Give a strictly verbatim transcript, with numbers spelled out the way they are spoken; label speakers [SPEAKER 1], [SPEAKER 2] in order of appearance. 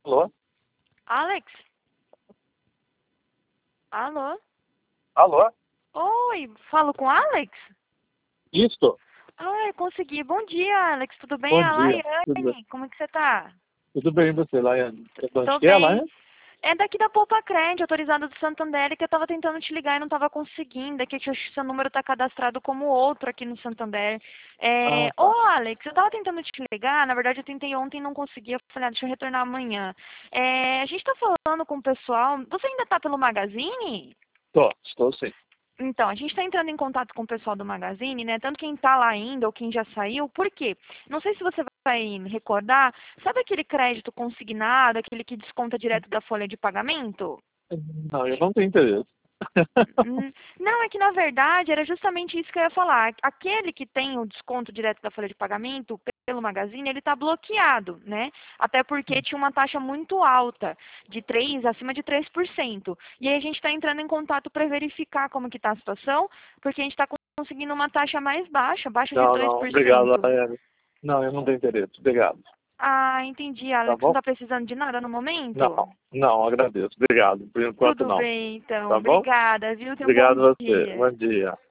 [SPEAKER 1] Alô?
[SPEAKER 2] Alex? Alô?
[SPEAKER 1] Alô?
[SPEAKER 2] Oi, falo com Alex?
[SPEAKER 1] Isto?
[SPEAKER 2] Ai, consegui. Bom dia, Alex. Tudo bem?
[SPEAKER 1] Bom
[SPEAKER 2] É a
[SPEAKER 1] dia. Tudo bem?
[SPEAKER 2] Laiane. Como é que você tá?
[SPEAKER 1] Tudo bem, e você, Laiane?
[SPEAKER 2] Tô
[SPEAKER 1] Onde que é,
[SPEAKER 2] bem.
[SPEAKER 1] Laiane?
[SPEAKER 2] É daqui da Poupa Crédito, autorizada do Santander, que eu tava tentando te ligar e não tava conseguindo. É que o seu número tá cadastrado como outro aqui no Santander. É...
[SPEAKER 1] Ah,
[SPEAKER 2] Ô,
[SPEAKER 1] tá.
[SPEAKER 2] Alex, eu tava tentando te ligar. Na verdade, eu tentei ontem e não consegui. Eu falei, ah, deixa eu retornar amanhã. É... A gente tá falando com o pessoal. Você ainda tá pelo Magazine?
[SPEAKER 1] Tô, estou sim.
[SPEAKER 2] Então, a gente está entrando em contato com o pessoal do Magazine, né? Tanto quem está lá ainda ou quem já saiu. Por quê? Não sei se você vai recordar. Sabe aquele crédito consignado, aquele que desconta direto da folha de pagamento?
[SPEAKER 1] Não, eu não tenho interesse.
[SPEAKER 2] Hum, Não, é que na verdade era justamente isso que eu ia falar. Aquele que tem o desconto direto da folha de pagamento pelo Magazine, ele está bloqueado, né? Até porque tinha uma taxa muito alta, de três acima de três por cento. E aí a gente está entrando em contato para verificar como que está a situação, porque a gente está conseguindo uma taxa mais baixa, abaixo de
[SPEAKER 1] Não,
[SPEAKER 2] dois
[SPEAKER 1] não,
[SPEAKER 2] por
[SPEAKER 1] obrigado,
[SPEAKER 2] cento.
[SPEAKER 1] Laiane. Não, eu não tenho interesse. Obrigado.
[SPEAKER 2] Ah, entendi,
[SPEAKER 1] Tá
[SPEAKER 2] Alex. Não
[SPEAKER 1] bom?
[SPEAKER 2] está precisando de nada no
[SPEAKER 1] Não,
[SPEAKER 2] momento?
[SPEAKER 1] não, agradeço. Obrigado. Por enquanto,
[SPEAKER 2] Tudo
[SPEAKER 1] não.
[SPEAKER 2] bem, então.
[SPEAKER 1] Tá bom?
[SPEAKER 2] Obrigada, viu? Tenha um bom
[SPEAKER 1] Obrigado a você.
[SPEAKER 2] dia.
[SPEAKER 1] Bom dia.